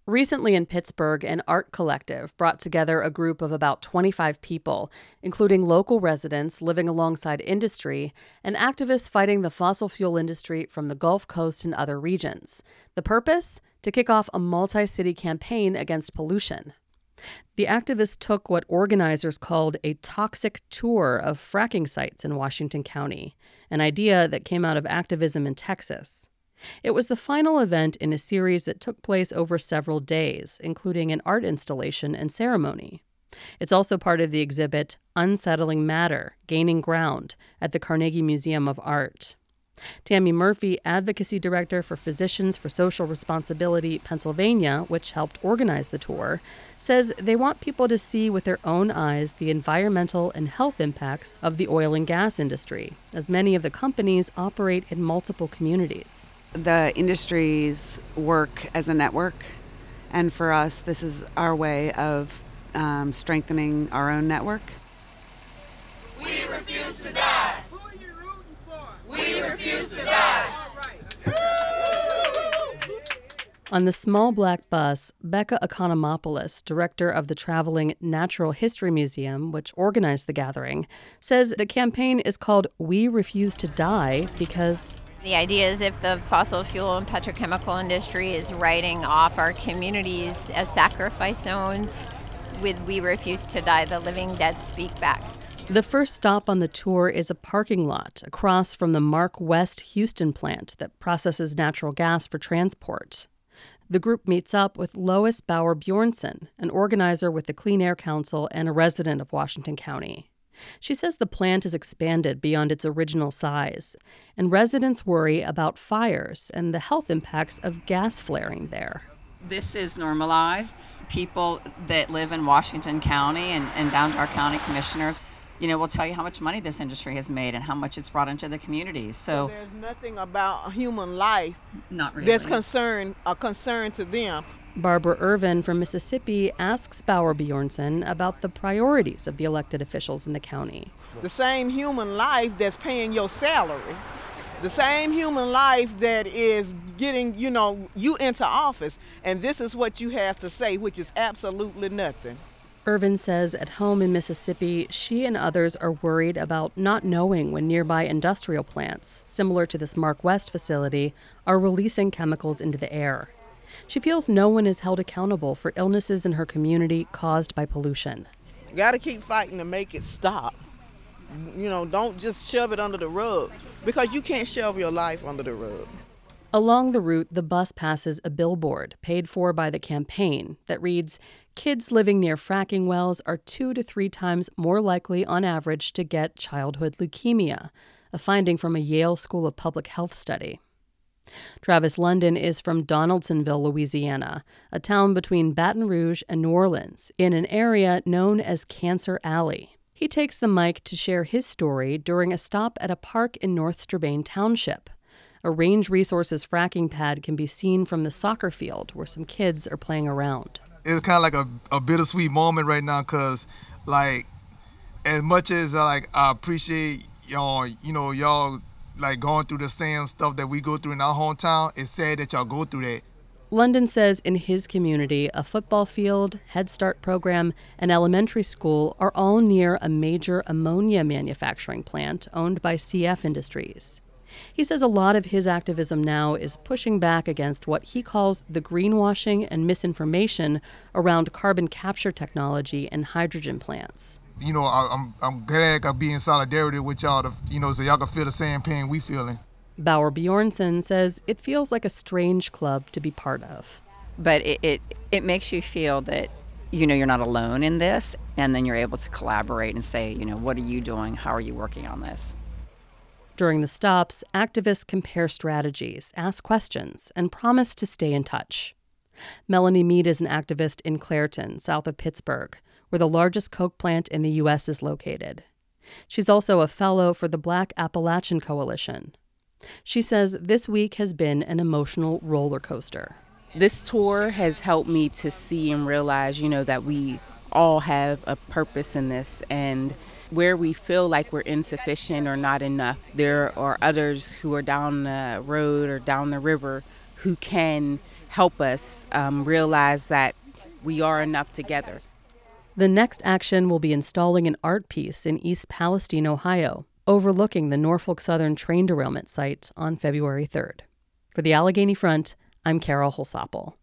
Recently in Pittsburgh, an art collective brought together a group of about 25 people, including local residents living alongside industry and activists fighting the fossil fuel industry from the Gulf Coast and other regions. The purpose? To kick off a multi-city campaign against pollution. The activists took what organizers called a toxic tour of fracking sites in Washington County, an idea that came out of activism in Texas. It was the final event in a series that took place over several days, including an art installation and ceremony. It's also part of the exhibit Unsettling Matter, Gaining Ground at the Carnegie Museum of Art. Tammy Murphy, Advocacy Director for Physicians for Social Responsibility Pennsylvania, which helped organize the tour, says they want people to see with their own eyes the environmental and health impacts of the oil and gas industry, as many of the companies operate in multiple communities. The industries work as a network, and for us, this is our way of strengthening our own network. We refuse to die. Who are you rooting for? We refuse to die. All right. On the small black bus, Becca Economopoulos, director of the traveling Natural History Museum, which organized the gathering, says the campaign is called We Refuse to Die because the idea is if the fossil fuel and petrochemical industry is writing off our communities as sacrifice zones, with We Refuse to Die, the living dead speak back. The first stop on the tour is a parking lot across from the Mark West Houston plant that processes natural gas for transport. The group meets up with Lois Bauer Bjornson, an organizer with the Clean Air Council and a resident of Washington County. She says the plant has expanded beyond its original size, and residents worry about fires and the health impacts of gas flaring there. This is normalized. People that live in Washington County and down to our county commissioners, will tell you how much money this industry has made and how much it's brought into the communities. So there's nothing about human life not really. That's a concern to them. Barbara Irvin from Mississippi asks Bauer Bjornson about the priorities of the elected officials in the county. The same human life that's paying your salary, the same human life that is getting, you into office, and this is what you have to say, which is absolutely nothing. Irvin says at home in Mississippi, she and others are worried about not knowing when nearby industrial plants, similar to this Mark West facility, are releasing chemicals into the air. She feels no one is held accountable for illnesses in her community caused by pollution. You got to keep fighting to make it stop. Don't just shove it under the rug, because you can't shove your life under the rug. Along the route, the bus passes a billboard paid for by the campaign that reads, "Kids living near fracking wells are 2 to 3 times more likely on average to get childhood leukemia," a finding from a Yale School of Public Health study. Travis London is from Donaldsonville, Louisiana, a town between Baton Rouge and New Orleans, in an area known as Cancer Alley. He takes the mic to share his story during a stop at a park in North Strabane Township. A Range Resources fracking pad can be seen from the soccer field where some kids are playing around. It's kind of like a bittersweet moment right now because, as much as I appreciate y'all, y'all going through the same stuff that we go through in our hometown, it's sad that y'all go through that. London says in his community, a football field, Head Start program, and elementary school are all near a major ammonia manufacturing plant owned by CF Industries. He says a lot of his activism now is pushing back against what he calls the greenwashing and misinformation around carbon capture technology and hydrogen plants. I'm glad I be in solidarity with y'all, so y'all can feel the same pain we feeling. Bauer Bjornson says it feels like a strange club to be part of. But it makes you feel that, you're not alone in this, and then you're able to collaborate and say, what are you doing? How are you working on this? During the stops, activists compare strategies, ask questions, and promise to stay in touch. Melanie Mead is an activist in Clairton, south of Pittsburgh, where the largest coke plant in the U.S. is located. She's also a fellow for the Black Appalachian Coalition. She says this week has been an emotional roller coaster. This tour has helped me to see and realize, that we all have a purpose in this, and where we feel like we're insufficient or not enough, there are others who are down the road or down the river who can help us realize that we are enough together. The next action will be installing an art piece in East Palestine, Ohio, overlooking the Norfolk Southern train derailment site on February 3rd. For the Allegheny Front, I'm Carol Holsopple.